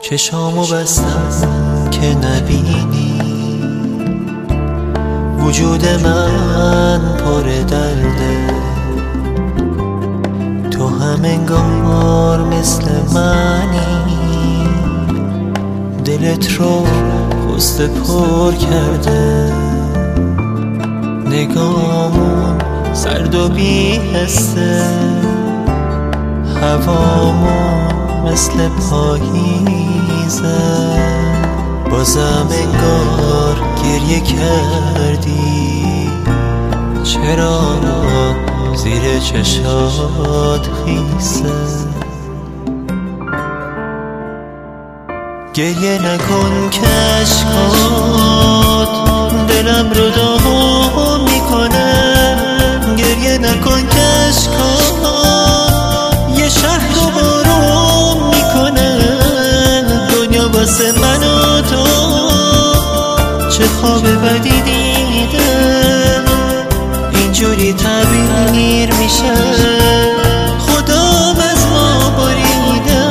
چشامو بستم که نبینی وجود من پر درده، تو هم انگار مثل منی، دلت رو غصه پر کرده، نگامون سرد و بی حسه، هوامون مثل پاییزه، بازم انگار گریه کردی، چرا زیر چشات خیسه؟ گریه نکن که اشکات دلم رو داغ میکنه، گریه نکن که اشکات یه شهر رو بارون میکنه، دنیا واسه من و تو چه خواب بدی دیده، اینجوری تعبیر میشه خدا از ما بریده.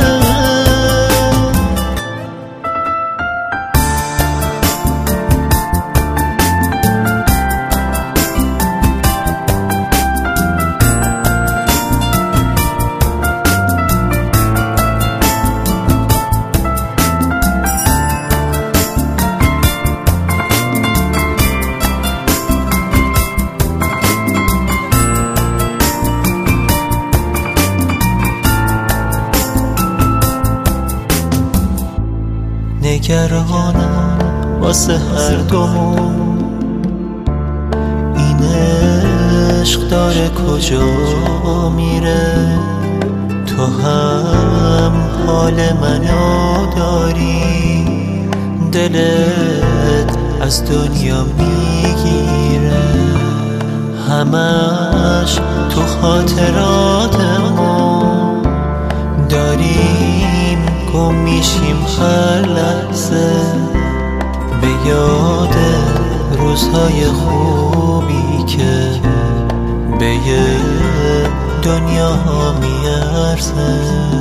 نگرانم واسه هر دومون، این عشق داره کجا میره، تو هم حال منو داری، دلت از دنیا میگیره، همش تو خاطراتمون داریم گم میشیم هر لحظه، به یاد روزهای خوبی که به یه دنیا میارزه.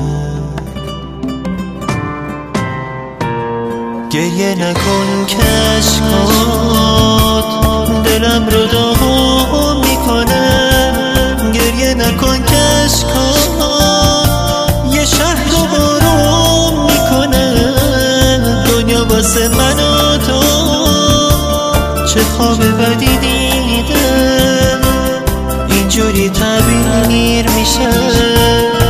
گریه نکن که اشکات دلم رو داغ میکنه، گریه نکن که اشکات یه شهر رو بارون میکنه، دنیا واسه من و تو چه خواب بدی دیده، اینجوری تعبیر میشه